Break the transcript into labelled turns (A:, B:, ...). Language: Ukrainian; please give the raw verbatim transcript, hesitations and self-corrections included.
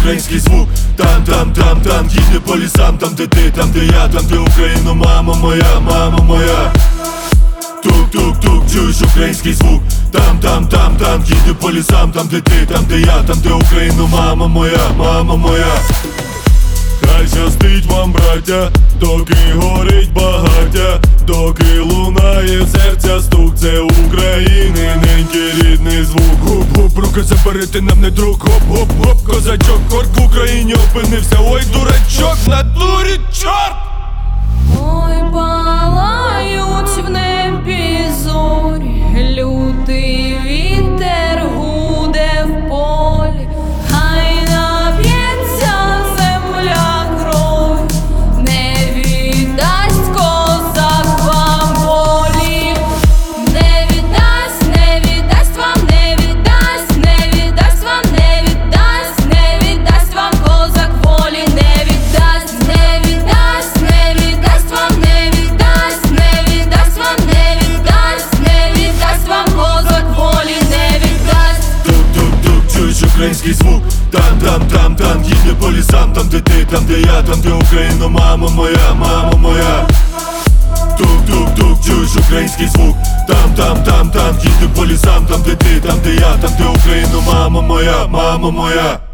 A: український звук. Там, там, там, там, їде по лісам, там де ти, там де я, там де Україна, мама моя, мама моя. Тук-тук-тук, чуєш український звук. Там, там, там, там, їде по лісам, там де ти, там де я, там де Україна, мама моя, мама моя. Хай щастить вам, браття, доки горить багаття, доки лунає серця стук, це України, ненький рідний звук. Гоп-гоп, руки заберете, нам не друг, гоп-гоп-гоп, козачок, корк в Україні опинився, ой, дурачок, на дурі, чорт!
B: Ой, палають в небі зорі, лютий вітер гуде в полі, хай нап'ється земля кров'ю, не віддасть козак вам волі. Не віддасть, не віддасть вам, не віддасть, не віддасть вам, не віддасть, не віддасть вам козак волі, не віддасть, не віддасть, не віддасть вам, не віддасть, не віддасть вам, не віддасть, не віддасть вам козак волі, не віддасть.
A: Тук-тук-тук, чуєш український звук. Там, там, там, там, їде по лісам, там де ти, там де я, там де Україна, мама моя, мама моя. Тук-тук-тук, чуєш український звук. Там, там, там, там, їде по лісам, там де ти, там де я, там де Україна, мама моя, мама моя.